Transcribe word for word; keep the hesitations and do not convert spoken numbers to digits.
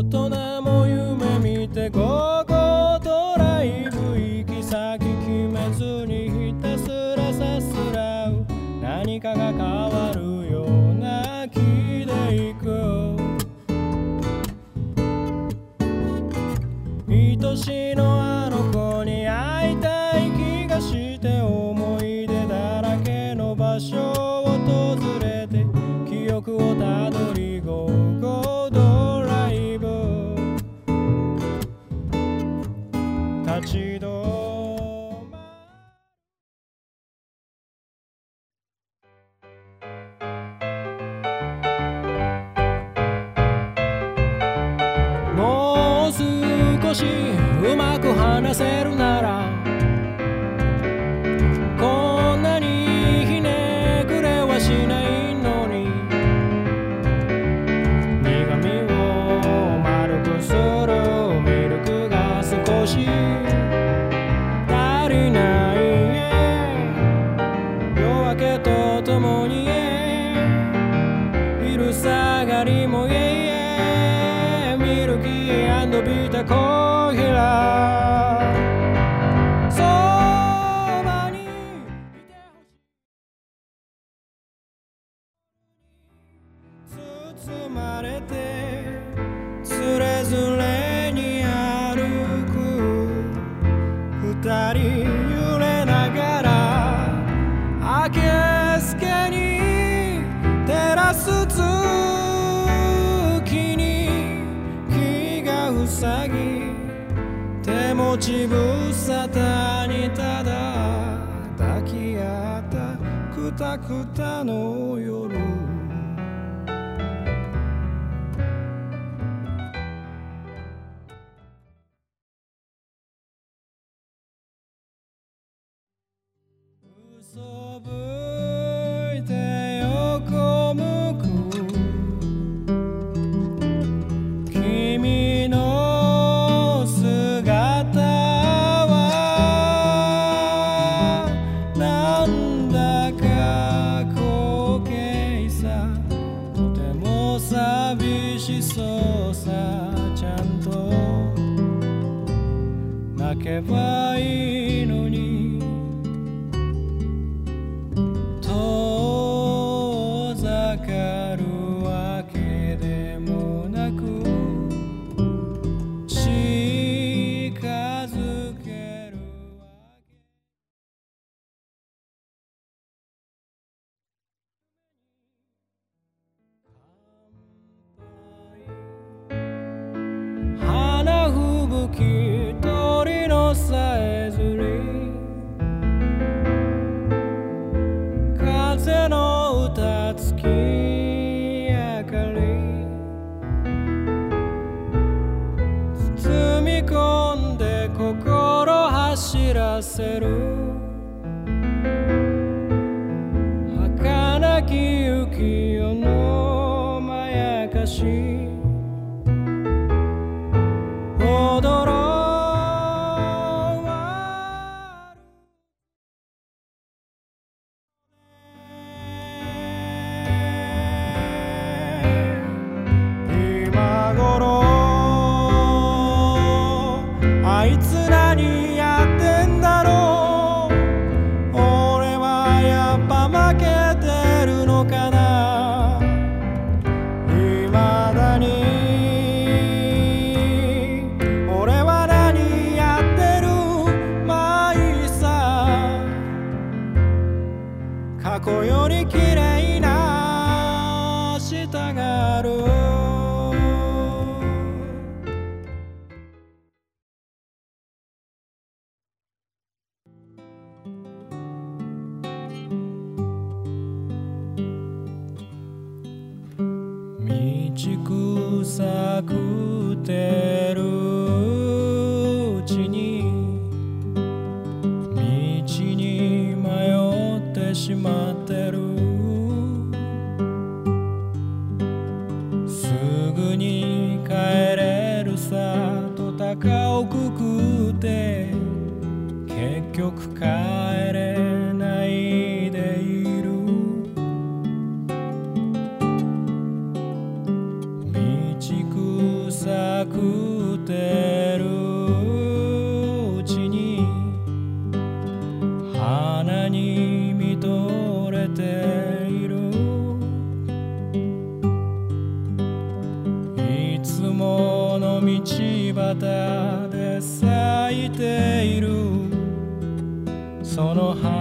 大人も夢見てゴーゴードライブ行き先決めずにひたすらさすらう何かが変わるような気でいく愛しのあの子に会いたい気がして思い出だらけの場所を訪れて記憶をたどりゴーゴードライブ立ち止まるもう少しうまく話せるならこんなにひねくれはしないのに苦みを丸くするミルクが少し足りない夜明けとともに昼下がりもミルキー&ビタコーヒラそばにいてほしい包まれてつれづれに歩く二人揺れながら明けすけに照らす月に気が塞ぎ手持ちぶさたにただ抱き合ったくたくたの夜嘘吹いて横向く君の姿はなんだか滑稽さとても寂しそうさちゃんと泣けばいいのに遠ざかるわけでもなく近づけるわけ花吹雪鳥のさえずり風の歌月明かり包み込んで心走らせる儚き浮世のまやかし踊ろうあいつ何やってんだろう俺はやっぱ負けてるのかな未だに俺は何やってるまあいいさ過去より綺麗な明日がある道草食ってるうちに道に迷ってしまってるすぐに帰れるさと高をくくって結局帰れないでいる道草いているその花